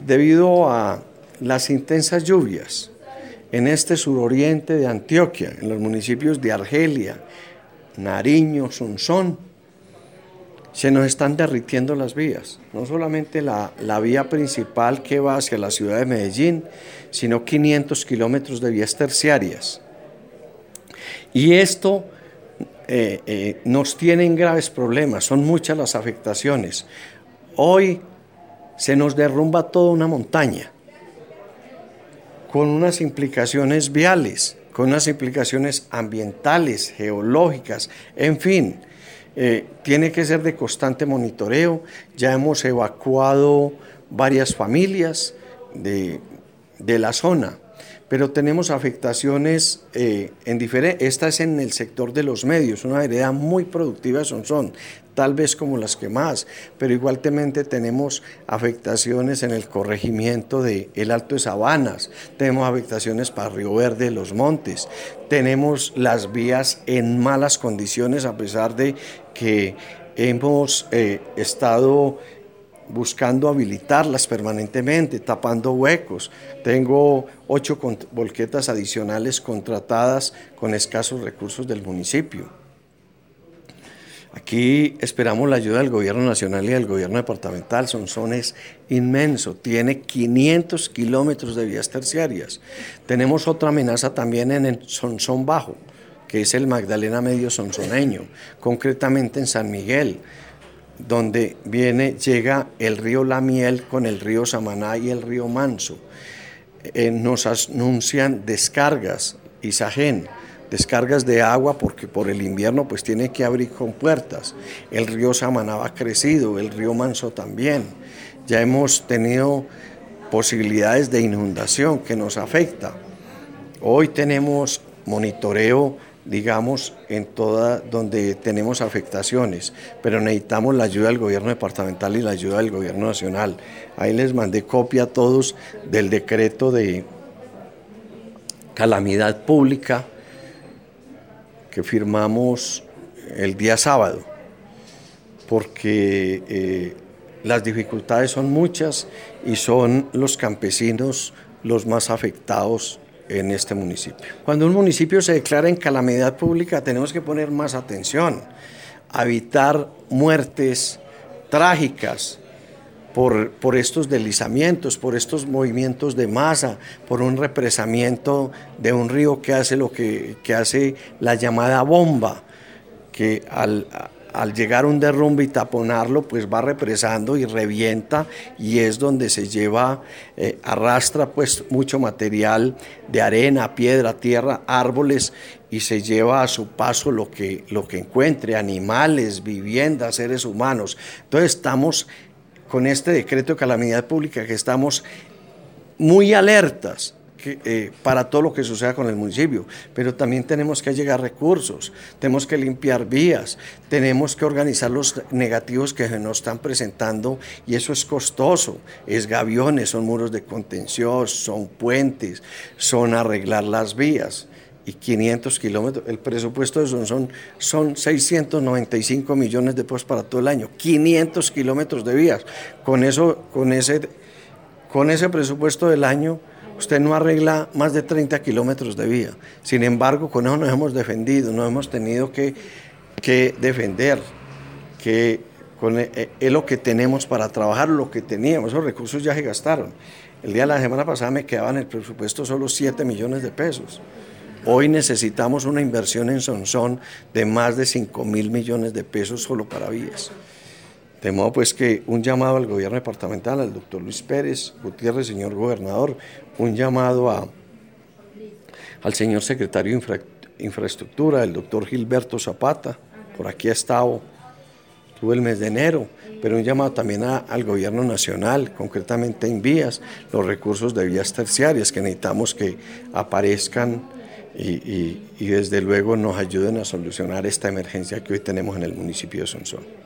Debido a las intensas lluvias en este suroriente de Antioquia, en los municipios de Argelia, Nariño, Sonsón, se nos están derritiendo las vías, no solamente la vía principal que va hacia la ciudad de Medellín, sino 500 kilómetros de vías terciarias. Y esto nos tiene en graves problemas, son muchas las afectaciones. Hoy se nos derrumba toda una montaña, con unas implicaciones viales, con unas implicaciones ambientales, geológicas, en fin. Tiene que ser de constante monitoreo. Ya hemos evacuado varias familias de la zona, pero tenemos afectaciones esta es en el sector de Los Medios, una vereda muy productiva de Sonsón, tal vez como las que más, pero igualmente tenemos afectaciones en el corregimiento de El Alto de Sabanas, tenemos afectaciones para Río Verde, Los Montes, tenemos las vías en malas condiciones a pesar de que hemos estado buscando habilitarlas permanentemente, tapando huecos. Tengo 8 volquetas adicionales contratadas con escasos recursos del municipio. Aquí esperamos la ayuda del gobierno nacional y del gobierno departamental. Sonsón es inmenso, tiene 500 kilómetros de vías terciarias. Tenemos otra amenaza también en el Sonsón Bajo, que es el Magdalena Medio sonsoneño, concretamente en San Miguel, donde llega el río La Miel con el río Samaná y el río Manso. Nos anuncian descargas, Isagén, descargas de agua porque por el invierno pues tiene que abrir compuertas. El río Samaná ha crecido, el río Manso también. Ya hemos tenido posibilidades de inundación que nos afecta. Hoy tenemos monitoreo, digamos, en toda donde tenemos afectaciones, pero necesitamos la ayuda del gobierno departamental y la ayuda del gobierno nacional. Ahí les mandé copia a todos del decreto de calamidad pública que firmamos el día sábado, porque las dificultades son muchas y son los campesinos los más afectados en este municipio. Cuando un municipio se declara en calamidad pública tenemos que poner más atención, evitar muertes trágicas por estos deslizamientos, por estos movimientos de masa, por un represamiento de un río que hace lo que hace la llamada bomba, que al llegar un derrumbe y taponarlo, pues va represando y revienta, y es donde se lleva, arrastra pues mucho material de arena, piedra, tierra, árboles, y se lleva a su paso lo que encuentre, animales, viviendas, seres humanos. Entonces estamos con este decreto de calamidad pública que estamos muy alertas para todo lo que suceda con el municipio, pero también tenemos que llegar recursos, tenemos que limpiar vías, tenemos que organizar los negativos que nos están presentando, y eso es costoso, es gaviones, son muros de contención, son puentes, son arreglar las vías. Y 500 kilómetros, el presupuesto de Sonsón son 695 millones de pesos para todo el año, 500 kilómetros de vías. Con ese presupuesto del año, usted no arregla más de 30 kilómetros de vía. Sin embargo, con eso nos hemos defendido, nos hemos tenido que defender, que es lo que tenemos para trabajar, lo que teníamos, esos recursos ya se gastaron. El día de la semana pasada me quedaban en el presupuesto solo 7 millones de pesos. Hoy necesitamos una inversión en Sonsón de más de 5.000 millones de pesos solo para vías. De modo pues que un llamado al gobierno departamental, al doctor Luis Pérez Gutiérrez, señor gobernador, un llamado al señor secretario de Infraestructura, el doctor Gilberto Zapata, por aquí ha estado, estuvo el mes de enero, pero un llamado también al gobierno nacional, concretamente en vías, los recursos de vías terciarias que necesitamos que aparezcan y desde luego nos ayuden a solucionar esta emergencia que hoy tenemos en el municipio de Sonsón.